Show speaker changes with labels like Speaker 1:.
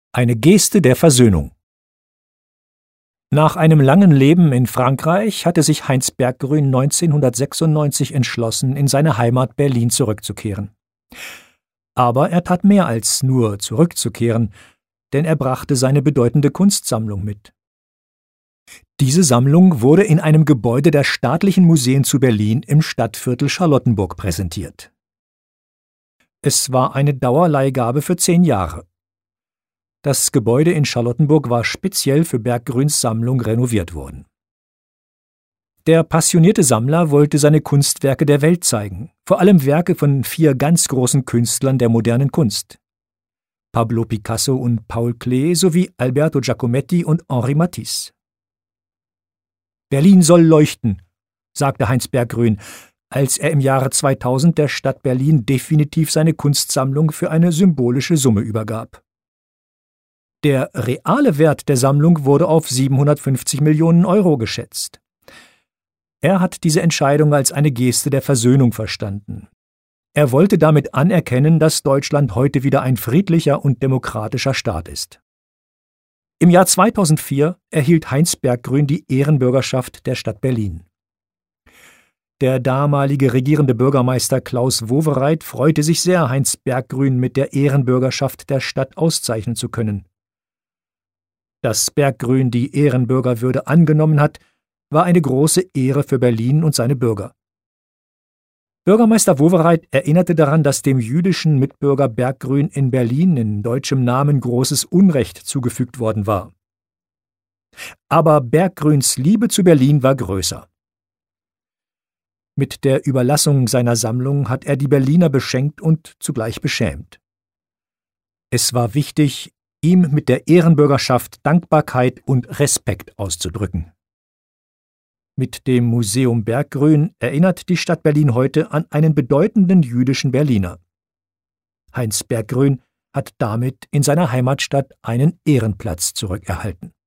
Speaker 1: Eine Geste der Versöhnung. Nach einem langen Leben in Frankreich hatte sich Heinz Berggruen 1996 entschlossen, in seine Heimat Berlin zurückzukehren. Aber er tat mehr als nur zurückzukehren, denn er brachte seine bedeutende Kunstsammlung mit. Diese Sammlung wurde in einem Gebäude der Staatlichen Museen zu Berlin im Stadtviertel Charlottenburg präsentiert. Es war eine Dauerleihgabe für 10 Jahre. Das Gebäude in Charlottenburg war speziell für Berggruens Sammlung renoviert worden. Der passionierte Sammler wollte seine Kunstwerke der Welt zeigen, vor allem Werke von 4 ganz großen Künstlern der modernen Kunst: Pablo Picasso und Paul Klee sowie Alberto Giacometti und Henri Matisse. »Berlin soll leuchten«, sagte Heinz Berggruen, als er im Jahre 2000 der Stadt Berlin definitiv seine Kunstsammlung für eine symbolische Summe übergab. Der reale Wert der Sammlung wurde auf 750 Millionen Euro geschätzt. Er hat diese Entscheidung als eine Geste der Versöhnung verstanden. Er wollte damit anerkennen, dass Deutschland heute wieder ein friedlicher und demokratischer Staat ist. Im Jahr 2004 erhielt Heinz Berggruen die Ehrenbürgerschaft der Stadt Berlin. Der damalige regierende Bürgermeister Klaus Wowereit freute sich sehr, Heinz Berggruen mit der Ehrenbürgerschaft der Stadt auszeichnen zu können. Dass Berggruen die Ehrenbürgerwürde angenommen hat, war eine große Ehre für Berlin und seine Bürger. Bürgermeister Wowereit erinnerte daran, dass dem jüdischen Mitbürger Berggruen in Berlin in deutschem Namen großes Unrecht zugefügt worden war. Aber Berggruens Liebe zu Berlin war größer. Mit der Überlassung seiner Sammlung hat er die Berliner beschenkt und zugleich beschämt. Es war wichtig, ihm mit der Ehrenbürgerschaft Dankbarkeit und Respekt auszudrücken. Mit dem Museum Berggruen erinnert die Stadt Berlin heute an einen bedeutenden jüdischen Berliner. Heinz Berggruen hat damit in seiner Heimatstadt einen Ehrenplatz zurückerhalten.